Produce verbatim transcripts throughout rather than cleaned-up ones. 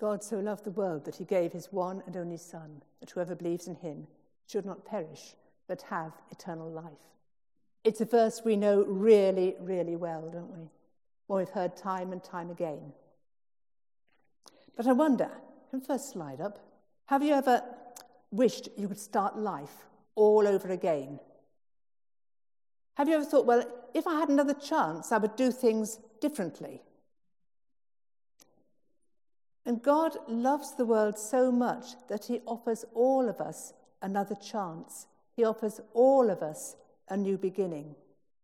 God so loved the world that he gave his one and only Son, that whoever believes in him should not perish, but have eternal life. It's a verse we know really, really well, don't we? One we've heard time and time again. But I wonder, can the first slide up, have you ever wished you could start life all over again? Have you ever thought, well, if I had another chance, I would do things differently? And God loves the world so much that he offers all of us another chance. He offers all of us a new beginning.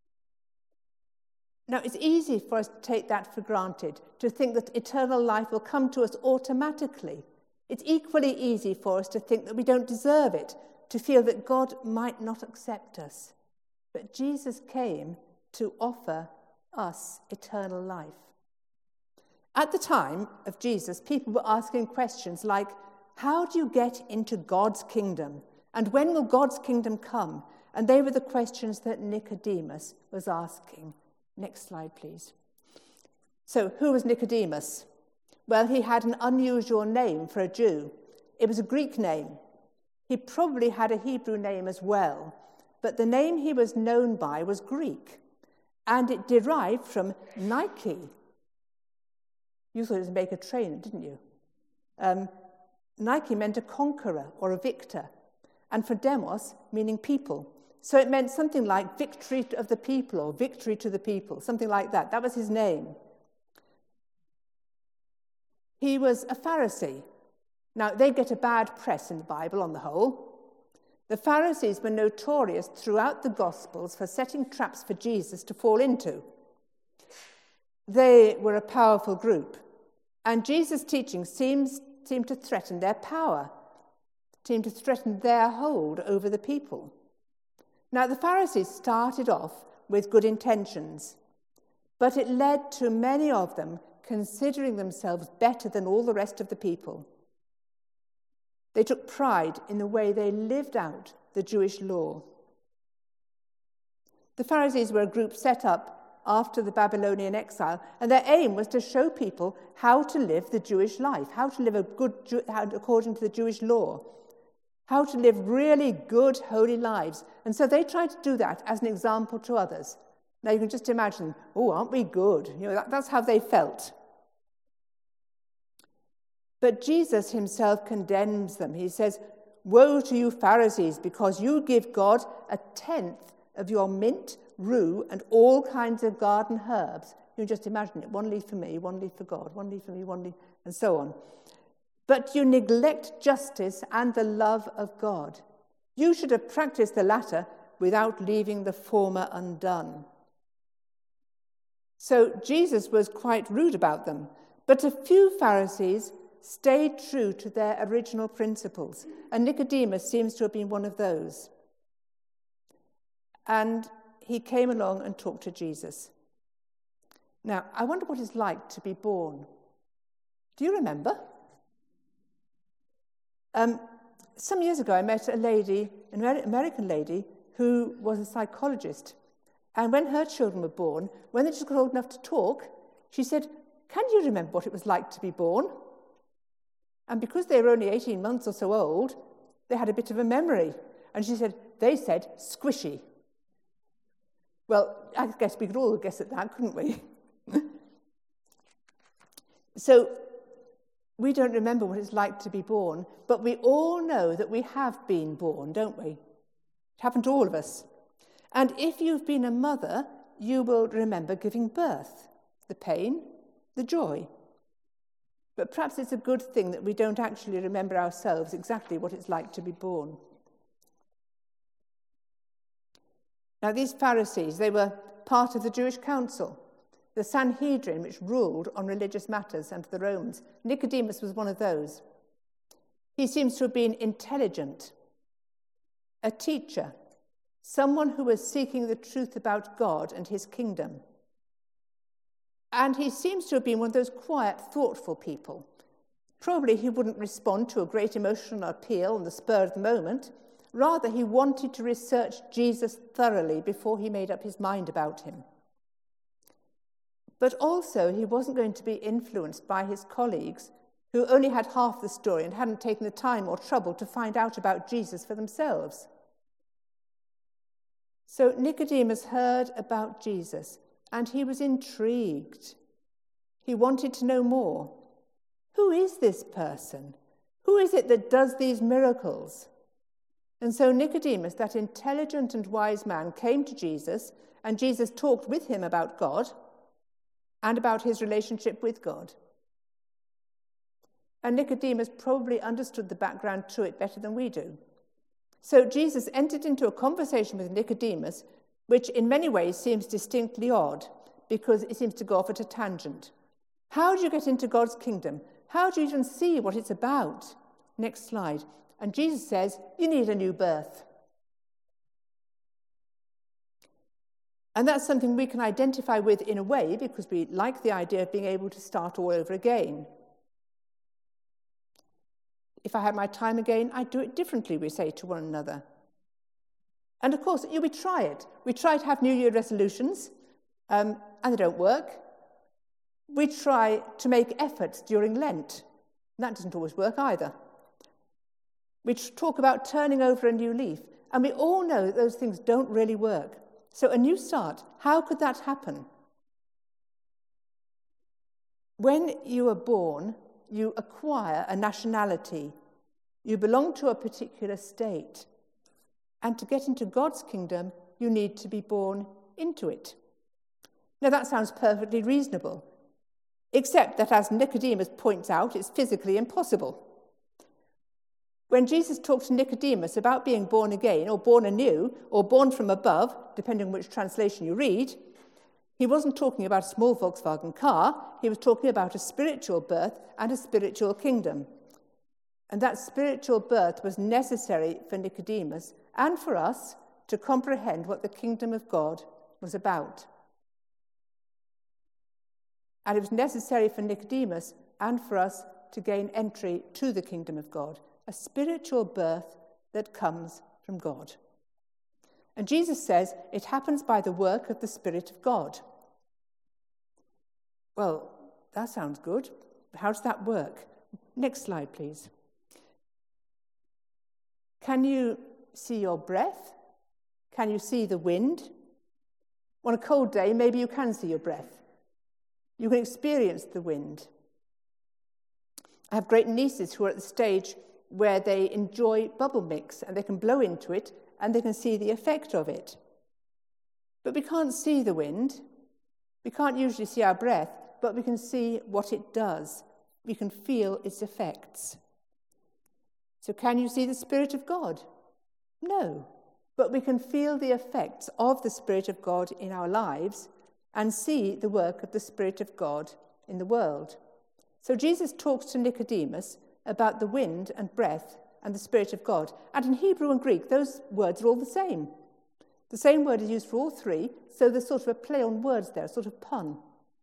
Now, it's easy for us to take that for granted, to think that eternal life will come to us automatically. It's equally easy for us to think that we don't deserve it, to feel that God might not accept us. But Jesus came to offer us eternal life. At the time of Jesus, people were asking questions like, how do you get into God's kingdom? And when will God's kingdom come? And they were the questions that Nicodemus was asking. Next slide, please. So, who was Nicodemus? Well, he had an unusual name for a Jew. It was a Greek name. He probably had a Hebrew name as well, but the name he was known by was Greek, and it derived from Nike. You thought it was make a trainer, didn't you? Um, Nike meant a conqueror or a victor, and for demos, meaning people. So it meant something like victory of the people or victory to the people, something like that. That was his name. He was a Pharisee. Now, they get a bad press in the Bible on the whole. The Pharisees were notorious throughout the Gospels for setting traps for Jesus to fall into. They were a powerful group, and Jesus' teaching seems, seemed to threaten their power, seemed to threaten their hold over the people. Now, the Pharisees started off with good intentions, but it led to many of them considering themselves better than all the rest of the people. They took pride in the way they lived out the Jewish law. The Pharisees were a group set up after the Babylonian exile, and their aim was to show people how to live the Jewish life, how to live a good according to the Jewish law, how to live really good, holy lives. And so they tried to do that as an example to others. Now you can just imagine, oh, aren't we good? You know, that, that's how they felt. But Jesus himself condemns them. He says, woe to you Pharisees, because you give God a tenth of your mint, rue, and all kinds of garden herbs. You can just imagine it. One leaf for me, one leaf for God, one leaf for me, one leaf, and so on. But you neglect justice and the love of God. You should have practiced the latter without leaving the former undone. So Jesus was quite rude about them, but a few Pharisees stayed true to their original principles, and Nicodemus seems to have been one of those. And he came along and talked to Jesus. Now, I wonder what it's like to be born. Do you remember? Um, some years ago, I met a lady, an American lady, who was a psychologist. And when her children were born, when they just got old enough to talk, she said, can you remember what it was like to be born? And because they were only eighteen months or so old, they had a bit of a memory. And she said, they said, squishy. Well, I guess we could all guess at that, couldn't we? So we don't remember what it's like to be born, but we all know that we have been born, don't we? It happened to all of us. And if you've been a mother, you will remember giving birth, the pain, the joy. But perhaps it's a good thing that we don't actually remember ourselves exactly what it's like to be born. Now, these Pharisees, they were part of the Jewish council, the Sanhedrin, which ruled on religious matters under the Romans. Nicodemus was one of those. He seems to have been intelligent, a teacher, someone who was seeking the truth about God and his kingdom. And he seems to have been one of those quiet, thoughtful people. Probably he wouldn't respond to a great emotional appeal on the spur of the moment. Rather, he wanted to research Jesus thoroughly before he made up his mind about him. But also, he wasn't going to be influenced by his colleagues who only had half the story and hadn't taken the time or trouble to find out about Jesus for themselves. So Nicodemus heard about Jesus, and he was intrigued. He wanted to know more. Who is this person? Who is it that does these miracles? And so Nicodemus, that intelligent and wise man, came to Jesus, and Jesus talked with him about God and about his relationship with God. And Nicodemus probably understood the background to it better than we do. So Jesus entered into a conversation with Nicodemus, which in many ways seems distinctly odd, because it seems to go off at a tangent. How do you get into God's kingdom? How do you even see what it's about? Next slide. And Jesus says, you need a new birth. And that's something we can identify with in a way, because we like the idea of being able to start all over again. If I had my time again, I'd do it differently, we say to one another. And of course, we try it. We try to have New Year resolutions, um, and they don't work. We try to make efforts during Lent. That doesn't always work either. We talk about turning over a new leaf, and we all know that those things don't really work. So a new start, how could that happen? When you are born, you acquire a nationality. You belong to a particular state. And to get into God's kingdom, you need to be born into it. Now, that sounds perfectly reasonable, except that, as Nicodemus points out, it's physically impossible. When Jesus talked to Nicodemus about being born again, or born anew, or born from above, depending on which translation you read, he wasn't talking about a small Volkswagen car. He was talking about a spiritual birth and a spiritual kingdom. And that spiritual birth was necessary for Nicodemus and for us to comprehend what the kingdom of God was about. And it was necessary for Nicodemus and for us to gain entry to the kingdom of God, a spiritual birth that comes from God. And Jesus says it happens by the work of the Spirit of God. Well, that sounds good. How does that work? Next slide, please. Can you see your breath? Can you see the wind? On a cold day, maybe you can see your breath. You can experience the wind. I have great nieces who are at the stage where they enjoy bubble mix, and they can blow into it and they can see the effect of it. But we can't see the wind. We can't usually see our breath, but we can see what it does. We can feel its effects. So can you see the Spirit of God? No, but we can feel the effects of the Spirit of God in our lives and see the work of the Spirit of God in the world. So Jesus talks to Nicodemus about the wind and breath and the Spirit of God. And in Hebrew and Greek, those words are all the same. The same word is used for all three, so there's sort of a play on words there, a sort of pun.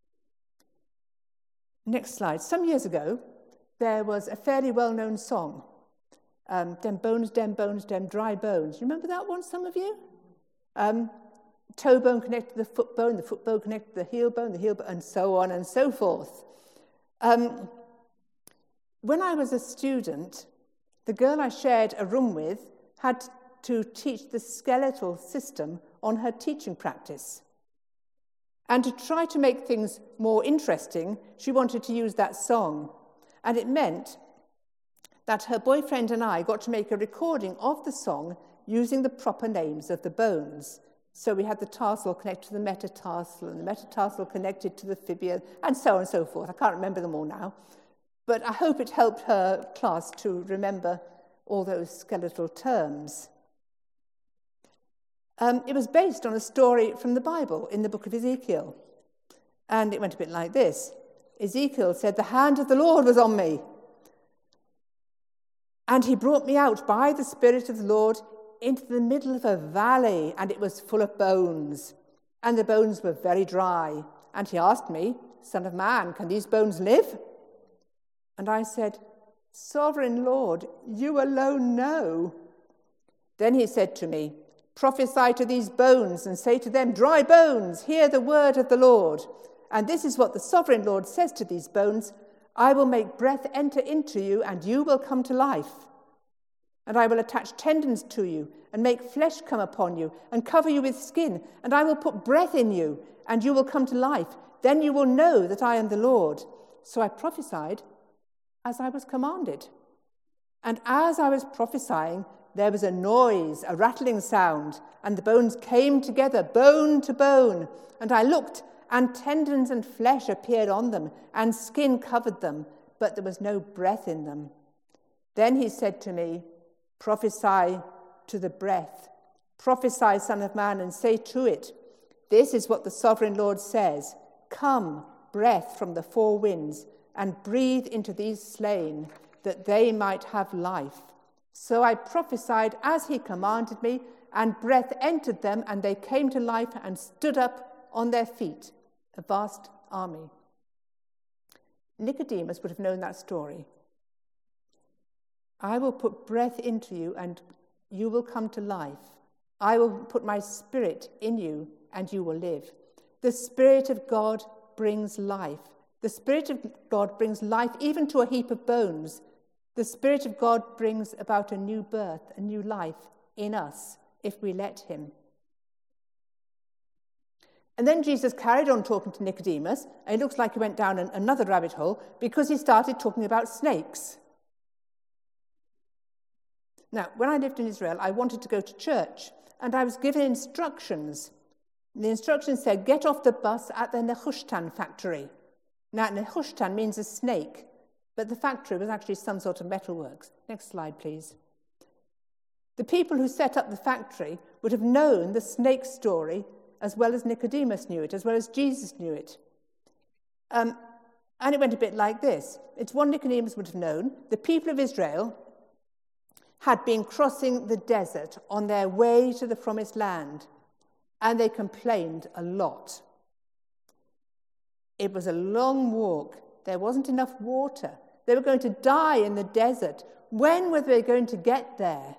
Next slide. Some years ago, there was a fairly well-known song, um, Dem bones, dem bones, dem dry bones. You remember that one, some of you? Um, toe bone connected to the foot bone, the foot bone connected to the heel bone, the heel bone, and so on and so forth. Um, when I was a student, the girl I shared a room with had to teach the skeletal system on her teaching practice. And to try to make things more interesting, she wanted to use that song. And it meant that her boyfriend and I got to make a recording of the song using the proper names of the bones. So we had the tarsal connected to the metatarsal, and the metatarsal connected to the fibula, and so on and so forth. I can't remember them all now. But I hope it helped her class to remember all those skeletal terms. Um, it was based on a story from the Bible in the book of Ezekiel. And it went a bit like this. Ezekiel said, "The hand of the Lord was on me. And he brought me out by the Spirit of the Lord into the middle of a valley, and it was full of bones. And the bones were very dry. And he asked me, 'Son of man, can these bones live?' And I said, 'Sovereign Lord, you alone know.' Then he said to me, 'Prophesy to these bones and say to them, dry bones, hear the word of the Lord. And this is what the sovereign Lord says to these bones. I will make breath enter into you, and you will come to life. And I will attach tendons to you, and make flesh come upon you, and cover you with skin. And I will put breath in you, and you will come to life. Then you will know that I am the Lord. So I prophesied as I was commanded. And as I was prophesying, there was a noise, a rattling sound, and the bones came together, bone to bone. And I looked, and tendons and flesh appeared on them, and skin covered them, but there was no breath in them. Then he said to me, prophesy to the breath. Prophesy, Son of Man, and say to it, this is what the sovereign Lord says. Come, breath from the four winds, and breathe into these slain, that they might have life. So I prophesied as he commanded me, and breath entered them, and they came to life and stood up on their feet, a vast army. Nicodemus would have known that story. I will put breath into you, and you will come to life. I will put my spirit in you, and you will live. The Spirit of God brings life. The Spirit of God brings life even to a heap of bones. The Spirit of God brings about a new birth, a new life in us, if we let him. And then Jesus carried on talking to Nicodemus, and it looks like he went down an, another rabbit hole, because he started talking about snakes. Now, when I lived in Israel, I wanted to go to church, and I was given instructions. The instructions said, get off the bus at the Nehushtan factory. Now, Nehushtan means a snake, but the factory was actually some sort of metalworks. Next slide, please. The people who set up the factory would have known the snake story as well as Nicodemus knew it, as well as Jesus knew it. Um, and it went a bit like this. It's one Nicodemus would have known. The people of Israel had been crossing the desert on their way to the promised land, and they complained a lot. It was a long walk. There wasn't enough water. They were going to die in the desert. When were they going to get there?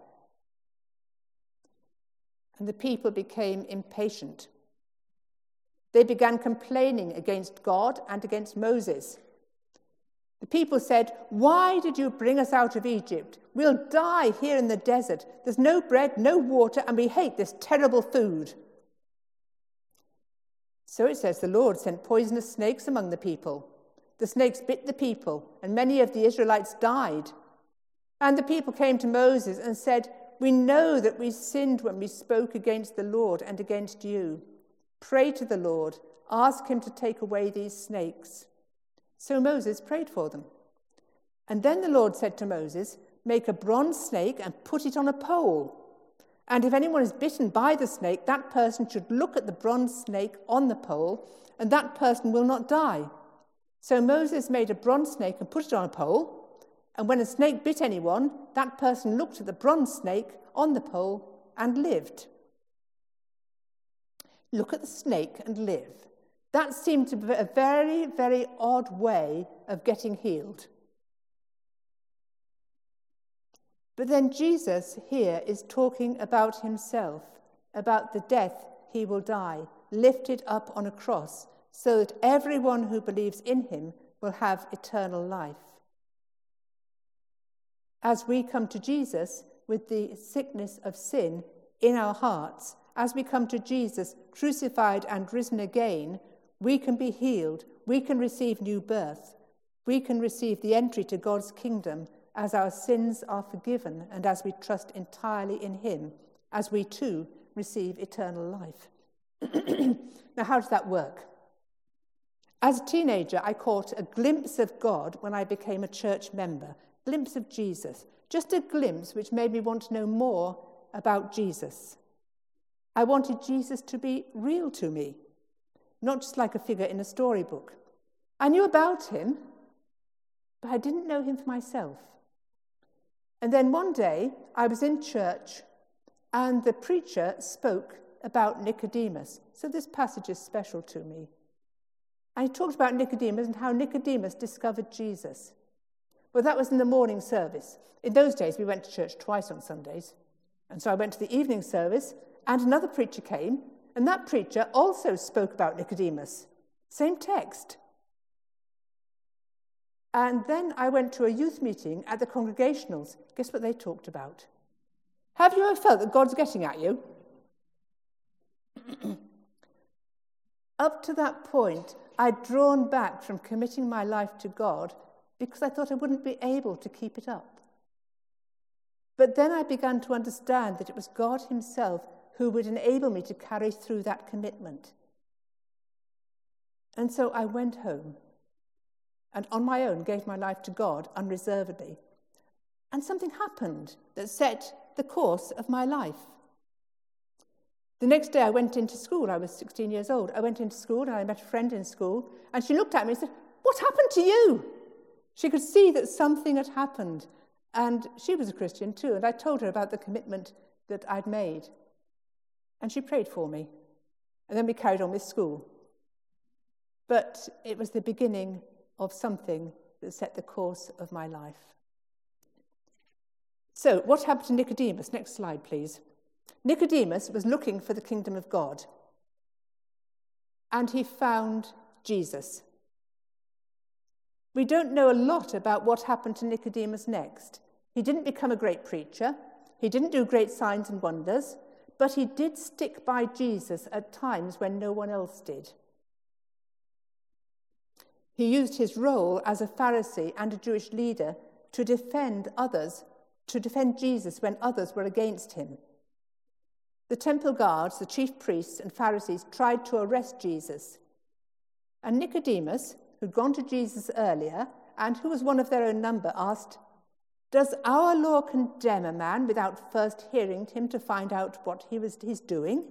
And the people became impatient. They began complaining against God and against Moses. The people said, why did you bring us out of Egypt? We'll die here in the desert. There's no bread, no water, and we hate this terrible food. So it says the Lord sent poisonous snakes among the people. The snakes bit the people, and many of the Israelites died. And the people came to Moses and said, we know that we sinned when we spoke against the Lord and against you. Pray to the Lord, ask him to take away these snakes. So Moses prayed for them. And then the Lord said to Moses, make a bronze snake and put it on a pole. And if anyone is bitten by the snake, that person should look at the bronze snake on the pole, and that person will not die. So Moses made a bronze snake and put it on a pole, and when a snake bit anyone, that person looked at the bronze snake on the pole and lived. Look at the snake and live. That seemed to be a very, very odd way of getting healed. But then Jesus here is talking about himself, about the death he will die, lifted up on a cross, so that everyone who believes in him will have eternal life. As we come to Jesus with the sickness of sin in our hearts, as we come to Jesus crucified and risen again, we can be healed, we can receive new birth, we can receive the entry to God's kingdom as our sins are forgiven and as we trust entirely in him, as we too receive eternal life. Now, how does that work? As a teenager, I caught a glimpse of God when I became a church member, a glimpse of Jesus, just a glimpse which made me want to know more about Jesus. I wanted Jesus to be real to me, not just like a figure in a storybook. I knew about him, but I didn't know him for myself. And then one day, I was in church, and the preacher spoke about Nicodemus. So this passage is special to me. And he talked about Nicodemus and how Nicodemus discovered Jesus. Well, that was in the morning service. In those days, we went to church twice on Sundays. And so I went to the evening service, and another preacher came, and that preacher also spoke about Nicodemus. Same text. And then I went to a youth meeting at the Congregationals. Guess what they talked about? Have you ever felt that God's getting at you? Up to that point, I'd drawn back from committing my life to God because I thought I wouldn't be able to keep it up. But then I began to understand that it was God himself who would enable me to carry through that commitment. And so I went home and on my own gave my life to God unreservedly. And something happened that set the course of my life. The next day I went into school. I was sixteen years old. I went into school and I met a friend in school, and she looked at me and said, "What happened to you?" She could see that something had happened, and she was a Christian too, and I told her about the commitment that I'd made. And she prayed for me, and then we carried on with school. But it was the beginning of something that set the course of my life. So, what happened to Nicodemus? Next slide, please. Nicodemus was looking for the kingdom of God, and he found Jesus. We don't know a lot about what happened to Nicodemus next. He didn't become a great preacher. He didn't do great signs and wonders, but he did stick by Jesus at times when no one else did. He used his role as a Pharisee and a Jewish leader to defend others, to defend Jesus when others were against him. The temple guards, the chief priests and Pharisees tried to arrest Jesus. And Nicodemus, who'd gone to Jesus earlier and who was one of their own number, asked, "Does our law condemn a man without first hearing him to find out what he was he's doing?"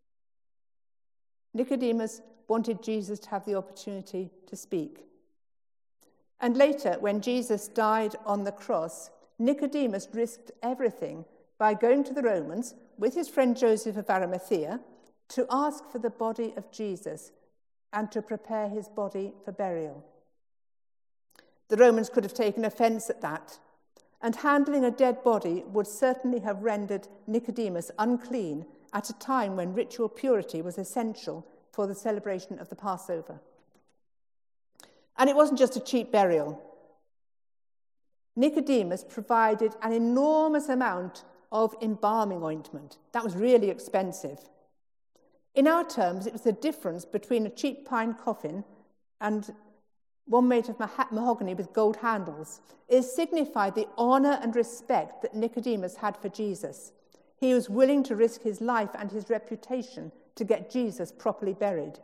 Nicodemus wanted Jesus to have the opportunity to speak. And later, when Jesus died on the cross, Nicodemus risked everything by going to the Romans with his friend Joseph of Arimathea to ask for the body of Jesus and to prepare his body for burial. The Romans could have taken offense at that, and handling a dead body would certainly have rendered Nicodemus unclean at a time when ritual purity was essential for the celebration of the Passover. And it wasn't just a cheap burial. Nicodemus provided an enormous amount of embalming ointment. That was really expensive. In our terms, it was the difference between a cheap pine coffin and one made of mahogany with gold handles. It signified the honor and respect that Nicodemus had for Jesus. He was willing to risk his life and his reputation to get Jesus properly buried.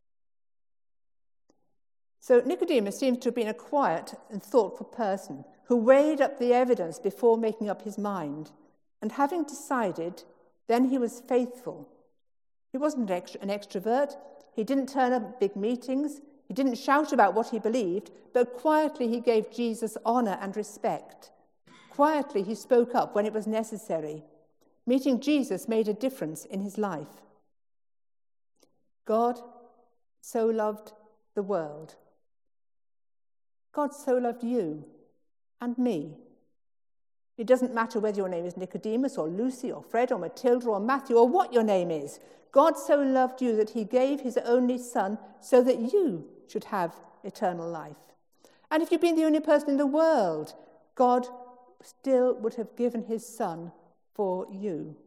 So Nicodemus seems to have been a quiet and thoughtful person who weighed up the evidence before making up his mind. And having decided, then he was faithful. He wasn't an extrovert. He didn't turn up at big meetings. He didn't shout about what he believed, but quietly he gave Jesus honor and respect. Quietly he spoke up when it was necessary. Meeting Jesus made a difference in his life. God so loved the world. God so loved you and me. It doesn't matter whether your name is Nicodemus or Lucy or Fred or Matilda or Matthew or what your name is. God so loved you that he gave his only son so that you should have eternal life. And if you've been the only person in the world, God still would have given his son for you.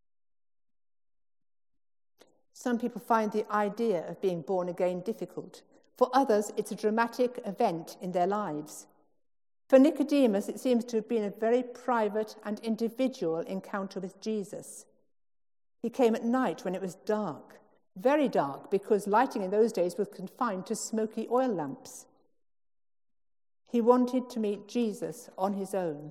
Some people find the idea of being born again difficult. For others, it's a dramatic event in their lives. For Nicodemus, it seems to have been a very private and individual encounter with Jesus. He came at night when it was dark, very dark, because lighting in those days was confined to smoky oil lamps. He wanted to meet Jesus on his own.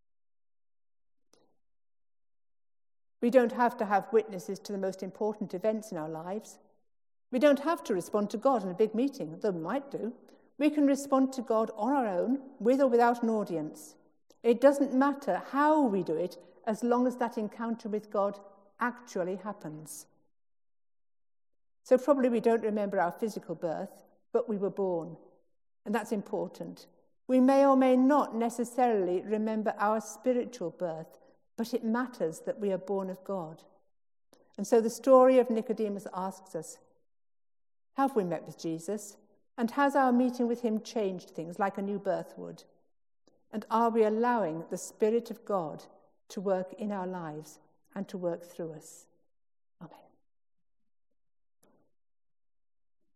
We don't have to have witnesses to the most important events in our lives. We don't have to respond to God in a big meeting, though we might do. We can respond to God on our own, with or without an audience. It doesn't matter how we do it, as long as that encounter with God actually happens. So probably we don't remember our physical birth, but we were born, and that's important. We may or may not necessarily remember our spiritual birth, but it matters that we are born of God. And so the story of Nicodemus asks us, have we met with Jesus? And has our meeting with him changed things like a new birth would? And are we allowing the Spirit of God to work in our lives and to work through us? Amen.